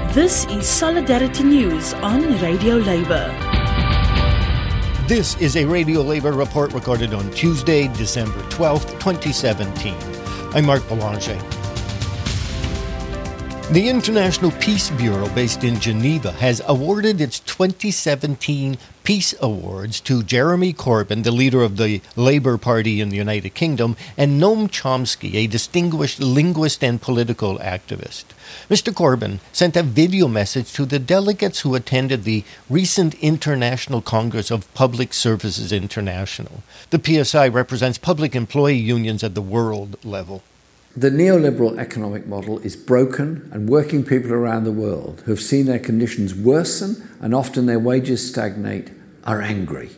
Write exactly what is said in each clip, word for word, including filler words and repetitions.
This is Solidarity News on Radio Labour. This is a Radio Labour report recorded on Tuesday, December twelfth, twenty seventeen. I'm Mark Boulanger. The International Peace Bureau, based in Geneva, has awarded its twenty seventeen Peace Awards to Jeremy Corbyn, the leader of the Labour Party in the United Kingdom, and Noam Chomsky, a distinguished linguist and political activist. Mister Corbyn sent a video message to the delegates who attended the recent International Congress of Public Services International. The P S I represents public employee unions at the world level. The neoliberal economic model is broken, and working people around the world who have seen their conditions worsen and often their wages stagnate are angry.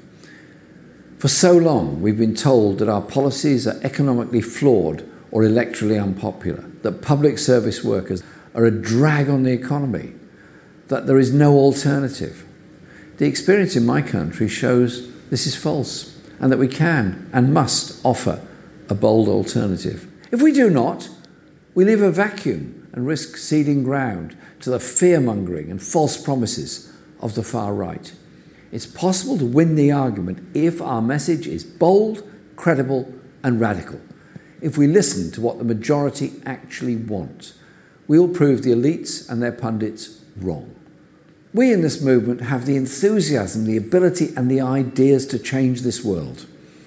For so long, we've been told that our policies are economically flawed or electorally unpopular, that public service workers are a drag on the economy, that there is no alternative. The experience in my country shows this is false, and that we can and must offer a bold alternative. If we do not, we leave a vacuum and risk ceding ground to the fear-mongering and false promises of the far right. It's possible to win the argument if our message is bold, credible, and radical. If we listen to what the majority actually want, we'll prove the elites and their pundits wrong. We in this movement have the enthusiasm, the ability, and the ideas to change this world.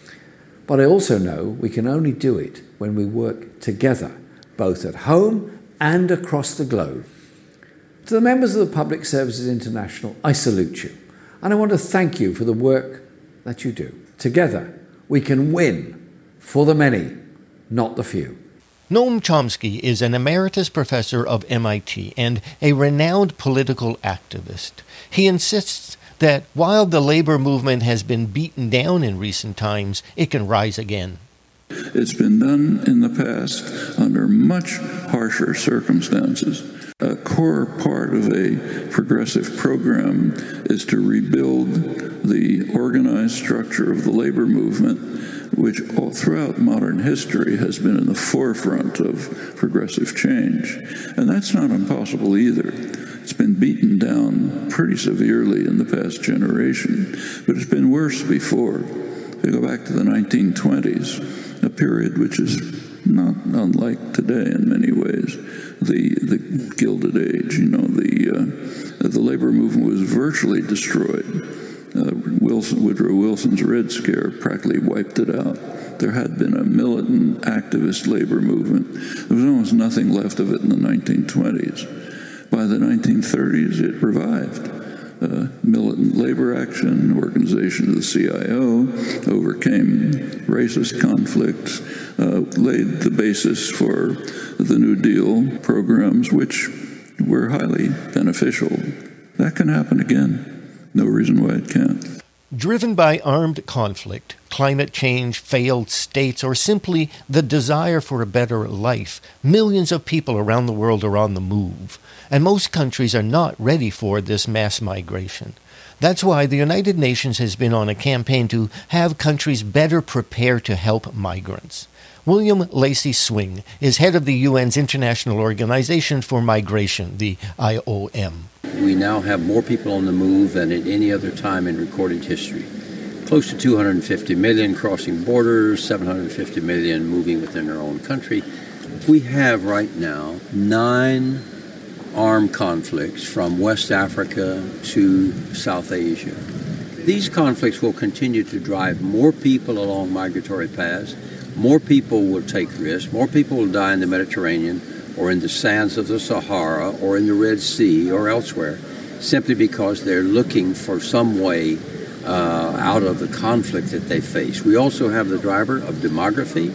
But I also know we can only do it when we work together, both at home and across the globe. To the members of the Public Services International, I salute you, and I want to thank you for the work that you do. Together, we can win for the many, not the few. Noam Chomsky is an emeritus professor of M I T and a renowned political activist. He insists that while the labor movement has been beaten down in recent times, it can rise again. It's been done in the past under much harsher circumstances. A core part of a progressive program is to rebuild the organized structure of the labor movement, which all throughout modern history has been in the forefront of progressive change. And that's not impossible either. It's been beaten down pretty severely in the past generation, but it's been worse before. If you go back to the nineteen twenties, a period which is not unlike today in many ways, the the Gilded Age. You know, the uh, the labor movement was virtually destroyed. Uh, Wilson, Woodrow Wilson's Red Scare practically wiped it out. There had been a militant activist labor movement. There was almost nothing left of it in the nineteen twenties. By the nineteen thirties, it revived. Uh, militant labor action, organization of the C I O, overcame racist conflicts, uh, laid the basis for the New Deal programs, which were highly beneficial. That can happen again. No reason why it can't. Driven by armed conflict, climate change, failed states, or simply the desire for a better life, millions of people around the world are on the move. And most countries are not ready for this mass migration. That's why the United Nations has been on a campaign to have countries better prepare to help migrants. William Lacey Swing is head of the U N's International Organization for Migration, the I O M. We now have more people on the move than at any other time in recorded history. Close to two hundred fifty million crossing borders, seven hundred fifty million moving within their own country. We have right now nine armed conflicts from West Africa to South Asia. These conflicts will continue to drive more people along migratory paths. More people will take risks. More people will die in the Mediterranean or in the sands of the Sahara or in the Red Sea or elsewhere, simply because they're looking for some way uh, out of the conflict that they face. We also have the driver of demography,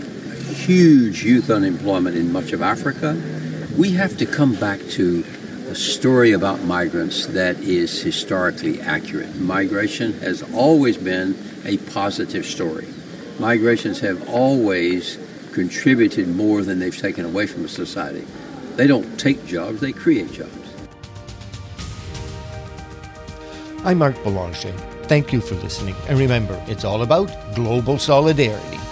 huge youth unemployment in much of Africa. We have to come back to a story about migrants that is historically accurate. Migration has always been a positive story. Migrations have always contributed more than they've taken away from a society. They don't take jobs, they create jobs. I'm Mark Boulanger. Thank you for listening. And remember, it's all about global solidarity.